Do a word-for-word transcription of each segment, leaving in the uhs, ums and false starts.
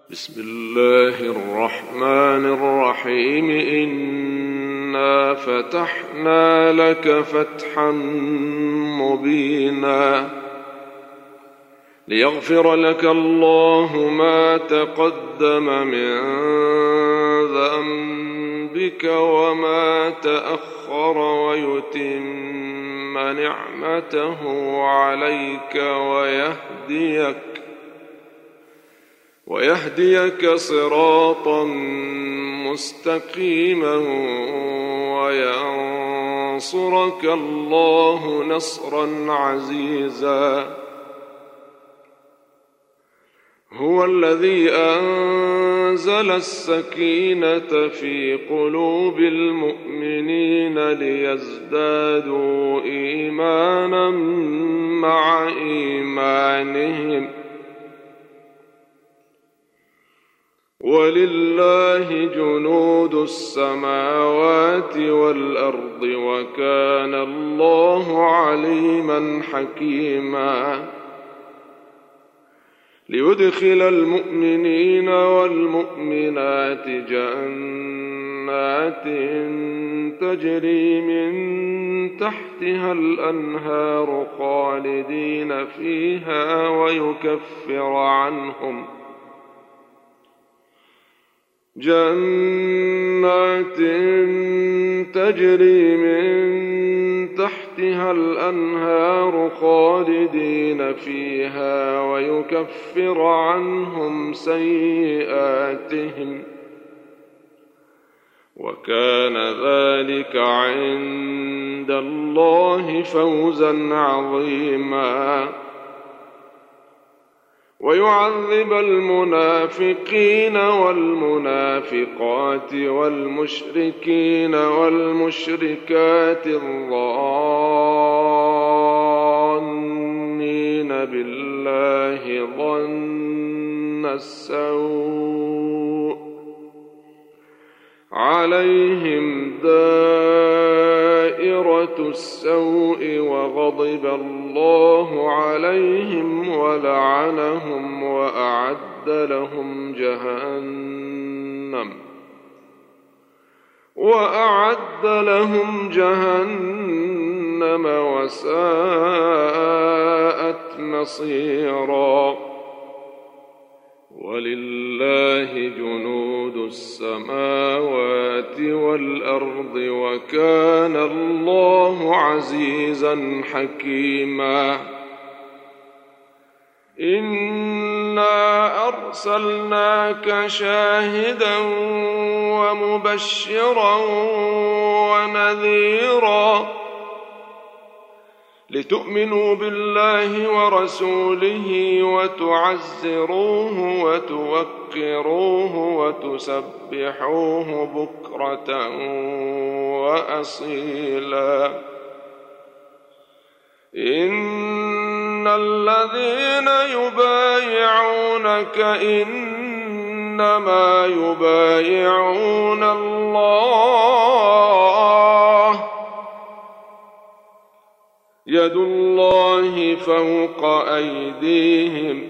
بسم الله الرحمن الرحيم إنا فتحنا لك فتحا مبينا ليغفر لك الله ما تقدم من ذنبك وما تأخر ويتم نعمته عليك ويهديك ويهديك صراطا مستقيما وينصرك الله نصرا عزيزا. هو الذي أنزل السكينة في قلوب المؤمنين ليزدادوا إيمانا مع إيمانهم ولله جنود السماوات والأرض وكان الله عليما حكيما. ليدخل المؤمنين والمؤمنات جنات تجري من تحتها الأنهار خالدين فيها ويكفر عنهم جنات تجري من تحتها الأنهار خالدين فيها ويكفر عنهم سيئاتهم وكان ذلك عند الله فوزا عظيما. ويعذب المنافقين والمنافقات والمشركين والمشركات الظانين بالله ظن السوء عليهم دائرة السوء وغضب الله عليهم ولعنهم وأعد لهم جهنم وأعد لهم جهنم وساءت مصيرا. ولله جنود السماوات والأرض وكان الله عزيزا حكيما. إنا أرسلناك شاهدا ومبشرا ونذيرا لتؤمنوا بالله ورسوله وتعزروه وتوقروه وتسبحوه بكرة وأصيلا. إن الذين يبايعونك إنما يبايعون الله يد الله فوق أيديهم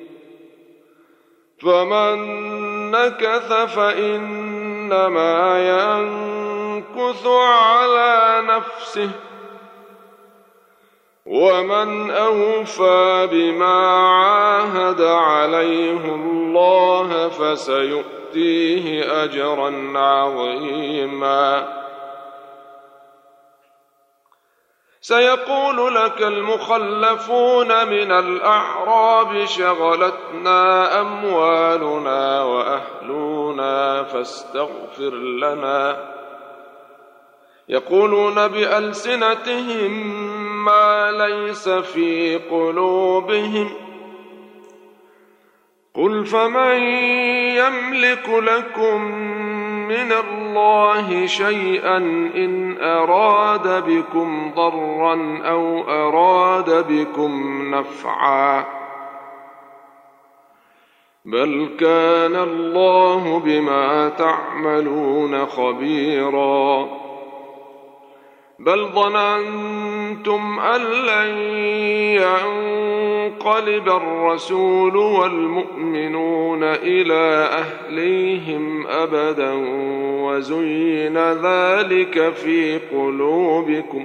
فمن نكث فإنما ينكث على نفسه ومن أوفى بما عاهد عليه الله فسيؤتيه أجرا عظيما. سيقول لك المخلفون من الأعراب شغلتنا أموالنا وأهلنا فاستغفر لنا يقولون بألسنتهم ما ليس في قلوبهم قل فمن يملك لكم من الله شيئا إن أراد بكم ضرا أو أراد بكم نفعا بل كان الله بما تعملون خبيرا. بل ظننتم أن لن ينقلب الرسول والمؤمنون إلى أهليهم أبدا وزين ذلك في قلوبكم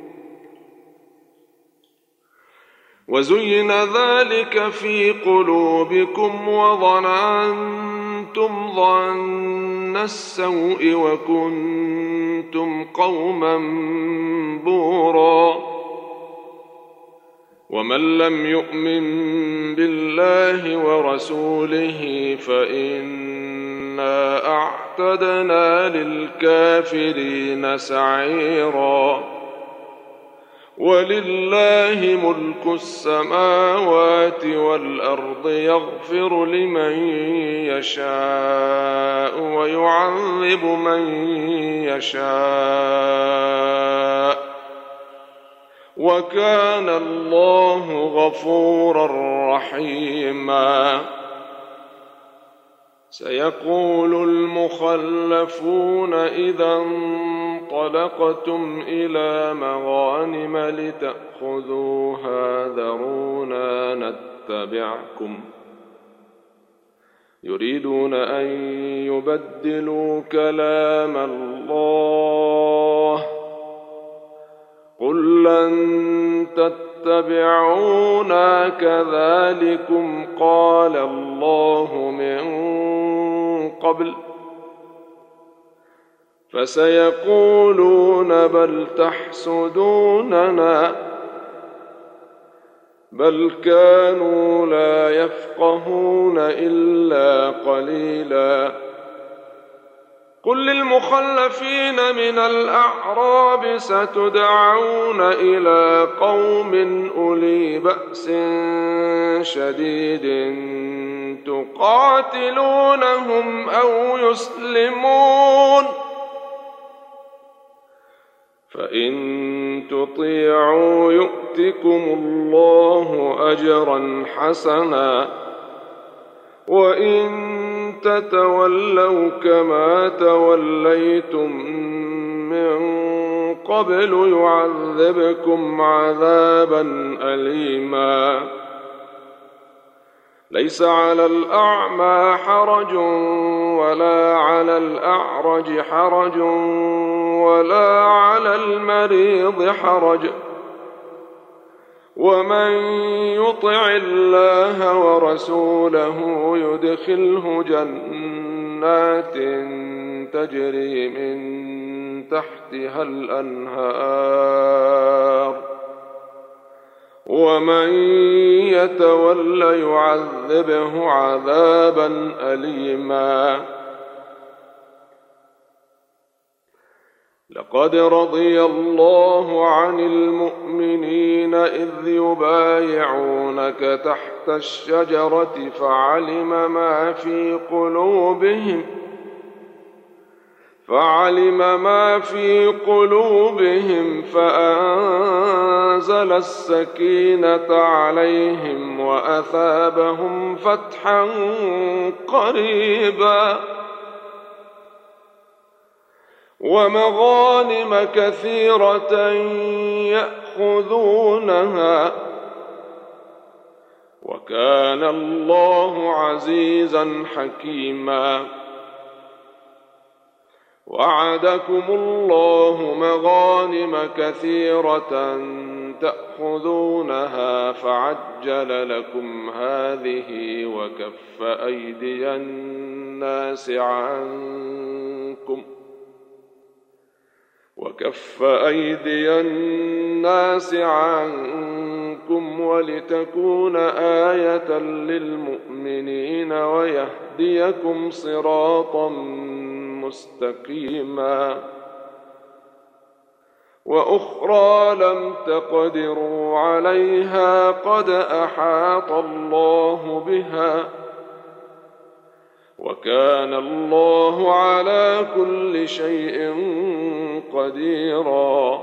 وزين ذلك في قلوبكم وظننتم ظن السوء وكنتم قوما بورا ومن لم يؤمن بالله ورسوله فإنا أعتدنا للكافرين سعيرا ولله ملك السماوات والأرض يغفر لمن يشاء ويعذب من يشاء وكان الله غفورا رحيما. سيقول المخلفون إذا انطلقتم إلى مغانم لتأخذوها ذرونا نتبعكم يريدون أن يبدلوا كلام الله قل لن تتبعونا كذلكم قال الله من قبل فسيقولون بل تحسدوننا بل كانوا لا يفقهون إلا قليلا. قل للمخلفين من الأعراب ستدعون إلى قوم أولي بأس شديد تقاتلونهم أو يسلمون فإن تطيعوا يؤتكم الله أجرا حسنا وإن تتولوا كما توليتم من قبل يعذبكم عذابا أليما. ليس على الأعمى حرج ولا على الأعرج حرج ولا على المريض حرج ومن يطع الله ورسوله يدخله جنات تجري من تحتها الأنهار ومن يتول يعذبه عذابا أليما. لقد رضي الله عن المؤمنين إذ يبايعونك تحت الشجرة فعلم ما في قلوبهم فعلم ما في قلوبهم فأنزل السكينة عليهم وأثابهم فتحا قريبا ومغانم كثيرة يأخذونها وكان الله عزيزا حكيما. وعدكم الله مغانم كثيرة تأخذونها فعجل لكم هذه وكف أيدي الناس عنكم وكف أيدي الناس عنكم ولتكون آية للمؤمنين ويهديكم صراطا مستقيما. وأخرى لم تقدروا عليها قد أحاط الله بها وكان الله على كل شيء قديرا.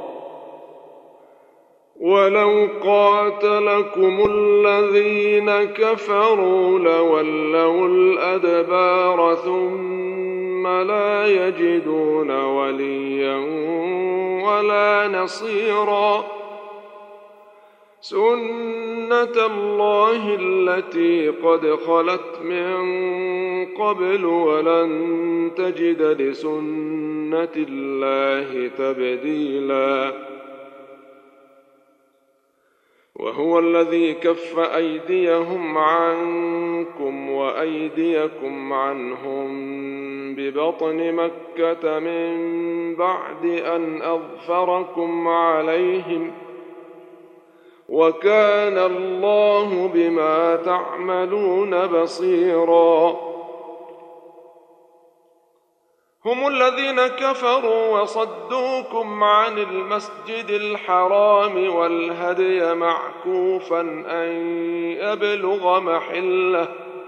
ولو قاتلكم الذين كفروا لولوا الأدبار ثم لا يجدون وليا ولا نصيرا. سنة الله التي قد خلت من قبل ولن تجد لسنة الله تبديلا وهو الذي كف أيديهم عنكم وأيديكم عنهم ببطن مكة من بعد أن أظفركم عليهم وكان الله بما تعملون بصيرا هم الذين كفروا وصدوكم عن المسجد الحرام والهدي معكوفا أن يبلغ محله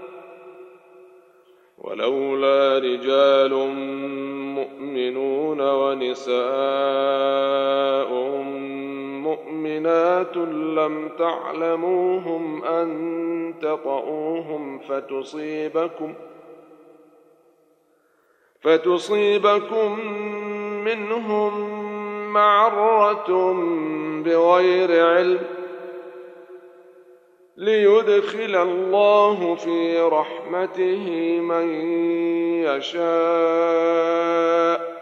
ولولا رجال مؤمنون ونساء مؤمنات لم تعلموهم أن تطؤوهم فتصيبكم فتصيبكم منهم معرة بغير علم ليدخل الله في رحمته من يشاء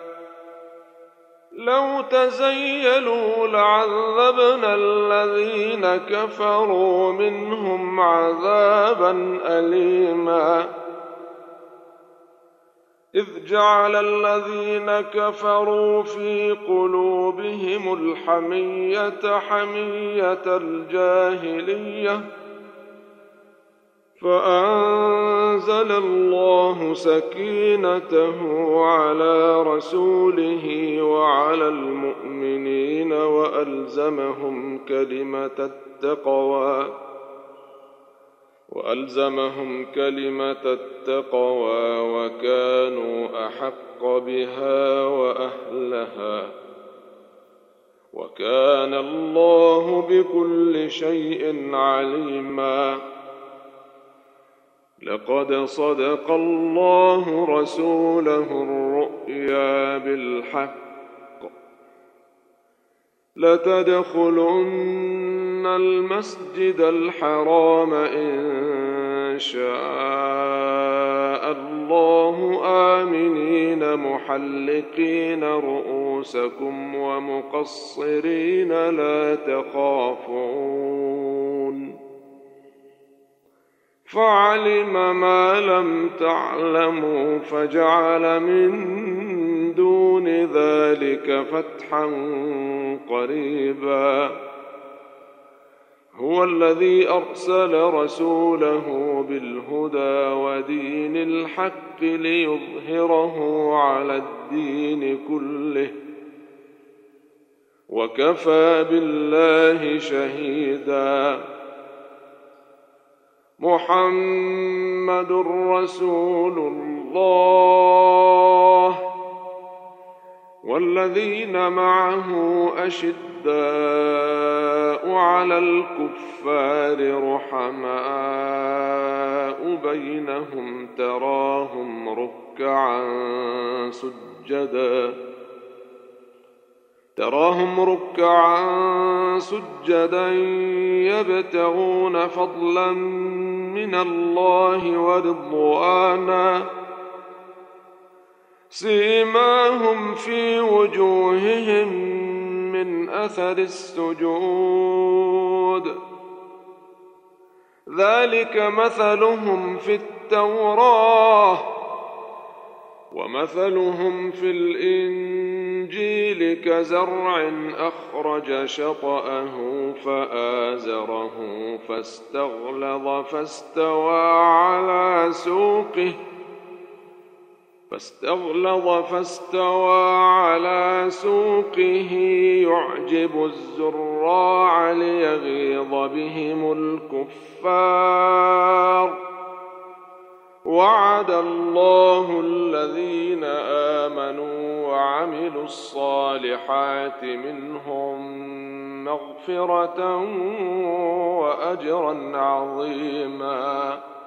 لو تزيلوا لعذبنا الذين كفروا منهم عذابا أليما إذ جعل الذين كفروا في قلوبهم الحمية حمية الجاهلية فأنزل الله سكينته على رسوله وعلى المؤمنين وألزمهم كلمة التقوى وألزمهم كلمة التقوى وكانوا أحق بها وأهلها وكان الله بكل شيء عليما لقد صدق الله رسوله الرؤيا بالحق لتدخلن المسجد الحرام إن شاء الله آمنين محلقين رؤوسكم ومقصرين لا تخافون فعلم ما لم تعلموا فجعل من دون ذلك فتحا قريبا هو الذي أرسل رسوله بالهدى ودين الحق ليظهره على الدين كله وكفى بالله شهيدا محمد رسول الله والذين معه أشداء على الكفار رحماء بينهم تراهم ركعا سجدا تراهم ركعا سجدا يبتغون فضلا من الله ورضوانا سيماهم في وجوههم من أثر السجود ذلك مثلهم في التوراة ومثلهم في الإنجيل كزرع أخرج شطأه فآزره فاستغلظ فاستوى على سوقه فاستغلظ فاستوى على سوقه يعجب الزراع ليغيظ بهم الكفار وعد الله الذين آمنوا وعملوا الصالحات منهم مغفرة وأجرا عظيما